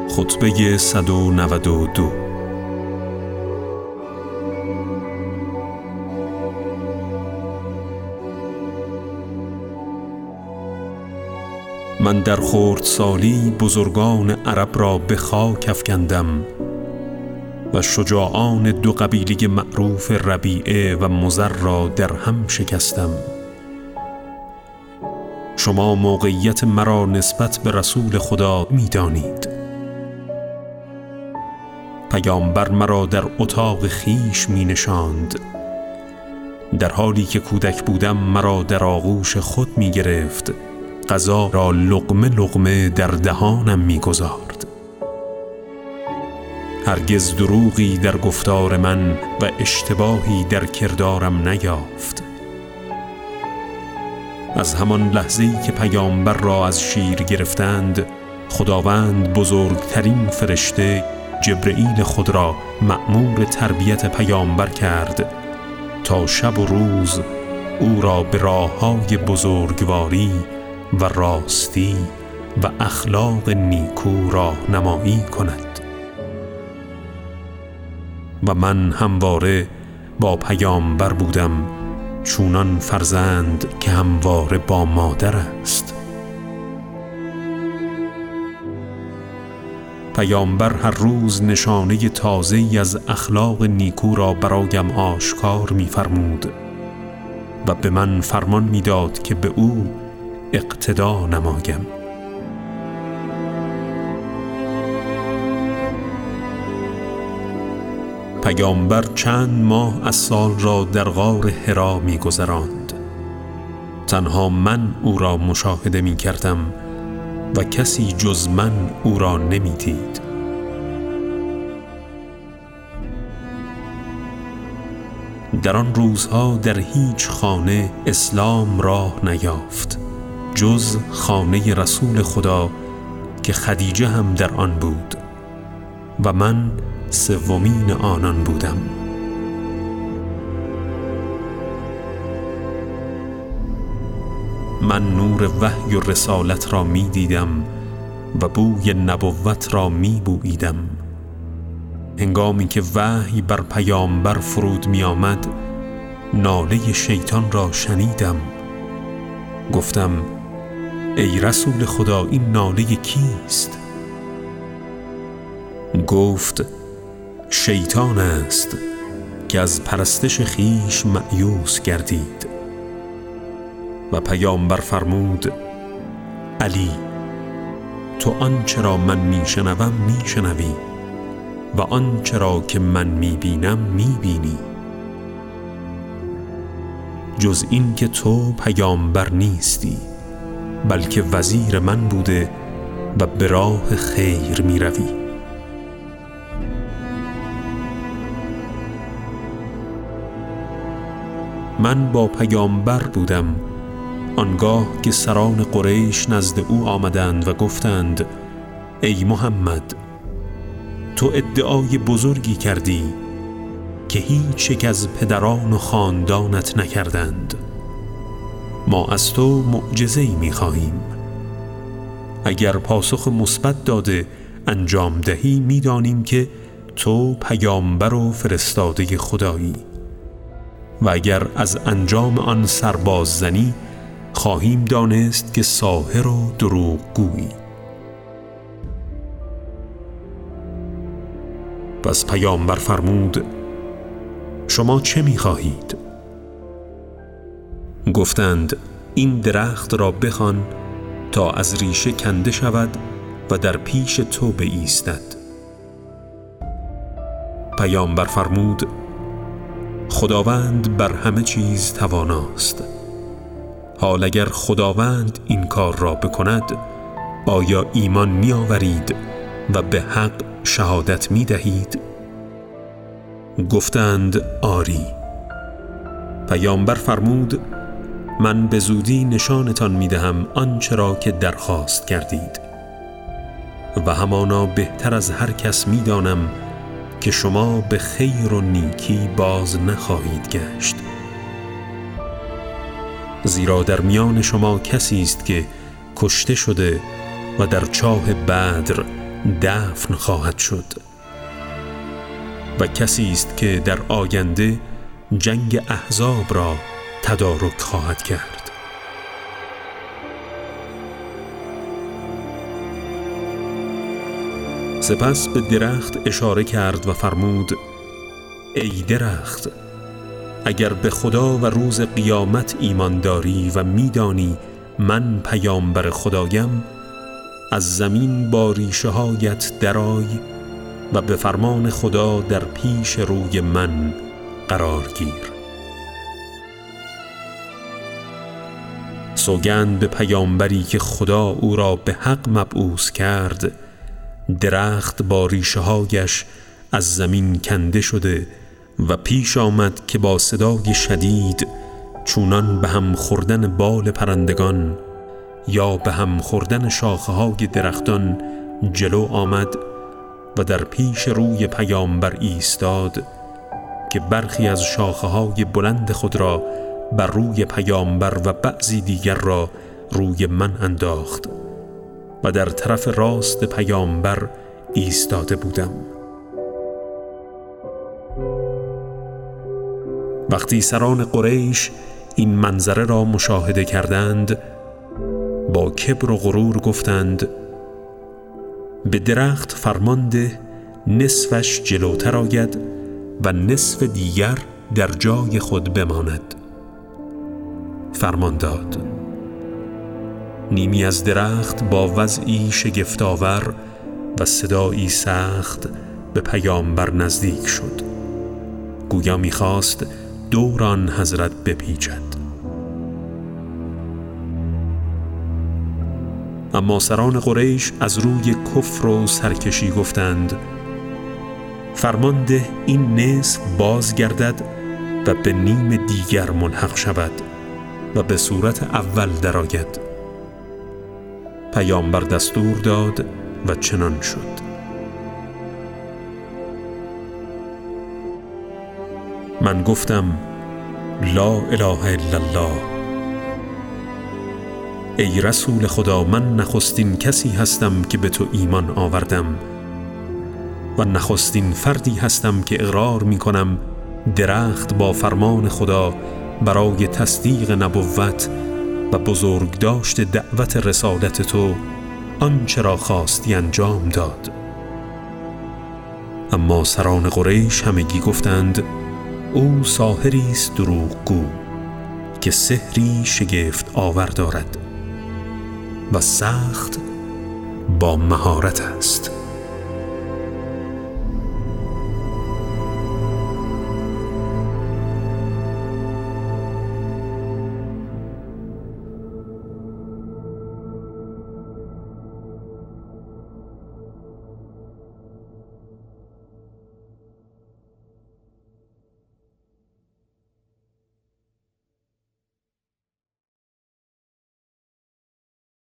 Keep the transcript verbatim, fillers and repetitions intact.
خطبه صد و نود و دو. من در خردسالی بزرگان عرب را به خاک افکندم و شجاعان دو قبیله معروف ربیعه و مضر را در هم شکستم. شما موقعیت مرا نسبت به رسول خدا می دانید. پیامبر مرا در اتاق خیش می نشاند، در حالی که کودک بودم مرا در آغوش خود می گرفت، غذا را لقمه لقمه در دهانم می گذارد. هرگز دروغی در گفتار من و اشتباهی در کردارم نیافت. از همان لحظه‌ای که پیامبر را از شیر گرفتند، خداوند بزرگترین فرشته جبرئیل خود را مأمور تربیت پیامبر کرد تا شب و روز او را به راه‌های بزرگواری و راستی و اخلاق نیکو راهنمایی کند. و من همواره با پیامبر بودم چونان فرزند که همواره با مادر است. پیامبر هر روز نشانه تازه‌ای از اخلاق نیکو را برایم آشکار می‌فرمود و به من فرمان می‌داد که به او اقتدا نمایم. پیامبر چند ماه از سال را در غار حرا می‌گذراند. تنها من او را مشاهده می‌کردم و کسی جز من او را نمی‌دید. در آن روزها در هیچ خانه اسلام راه نیافت جز خانه رسول خدا که خدیجه هم در آن بود و من سومین آنان بودم. من نور وحی و رسالت را می دیدم و بوی نبوت را می بوییدم. هنگامی که وحی بر پیامبر فرود می آمد، ناله شیطان را شنیدم. گفتم ای رسول خدا، این ناله کیست؟ گفت شیطان است که از پرستش خیش مأیوس گردید. و پیامبر فرمود علی، تو آنچه را من میشنوم میشنوی و آنچه را که من میبینم میبینی، جز این که تو پیامبر نیستی بلکه وزیر من بوده و به راه خیر میروی. من با پیامبر بودم آنگاه که سران قریش نزد او آمدند و گفتند ای محمد، تو ادعای بزرگی کردی که هیچ یک از پدران و خاندانت نکردند. ما از تو معجزه‌ای می‌خواهیم. اگر پاسخ مثبت داده انجام دهی می‌دانیم که تو پیامبر و فرستاده خدایی، و اگر از انجام آن سرباز زنی خواهیم دانست که ساحر و دروغگویی. پس پیامبر فرمود شما چه می‌خواهید؟ گفتند این درخت را بخوان تا از ریشه کنده شود و در پیش تو بایستد. پیامبر فرمود خداوند بر همه چیز تواناست. حال اگر خداوند این کار را بکند، آیا ایمان می آورید و به حق شهادت می دهید؟ گفتند آری. پیامبر فرمود من به زودی نشانتان می دهم آنچه را که درخواست کردید و همانا بهتر از هر کس می دانم که شما به خیر و نیکی باز نخواهید گشت. زیرا در میان شما کسی است که کشته شده و در چاه بدر دفن خواهد شد و کسی است که در آینده جنگ احزاب را تدارک خواهد کرد. سپس به درخت اشاره کرد و فرمود: ای درخت، اگر به خدا و روز قیامت ایمان داری و میدانی من پیامبر خدایم، از زمین با ریشه هایت درآی و به فرمان خدا در پیش روی من قرار گیر. سوگند به پیامبری که خدا او را به حق مبعوث کرد، درخت با ریشه هایش از زمین کنده شده و پیش آمد که با صدای شدید چونان به هم خوردن بال پرندگان یا به هم خوردن شاخه های درختان جلو آمد و در پیش روی پیامبر ایستاد که برخی از شاخه های بلند خود را بر روی پیامبر و بعضی دیگر را روی من انداخت و در طرف راست پیامبر ایستاده بودم. وقتی سران قریش این منظره را مشاهده کردند، با کبر و غرور گفتند: به درخت فرمانده نصفش جلوتر آید و نصف دیگر در جای خود بماند. فرمان داد. نیمی از درخت با وضعی شگفت‌آور و صدایی سخت به پیامبر نزدیک شد، گویا می‌خواست دور آن حضرت بپیچد. اما سران قریش از روی کفر و سرکشی گفتند: فرمانده این نصف باز گردد و به نیم دیگر ملحق شود و به صورت اول درآید. پیامبر دستور داد و چنان شد. من گفتم: لا اله الا الله. ای رسول خدا، من نخستین کسی هستم که به تو ایمان آوردم و نخستین فردی هستم که اقرار می کنم درخت با فرمان خدا برای تصدیق نبوت و بزرگداشت دعوت رسالت تو آنچه را خواستی انجام داد. اما سران قریش همگی گفتند: او ساحری است دروغگو که سحری شگفت آور دارد و سخت با مهارت است.